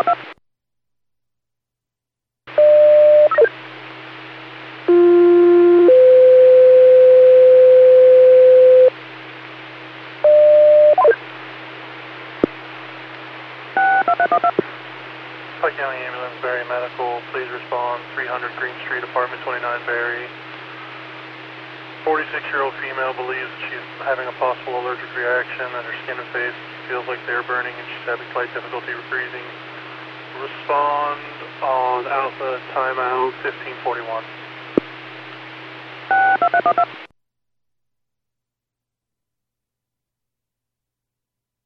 Pike County Ambulance, Barry Medical, please respond, 300 Green Street, apartment 29, Barry. 46-year-old female believes she's having a possible allergic reaction and her skin and face feels like they're burning and she's having slight difficulty breathing. Respond on Alpha, timeout 1541.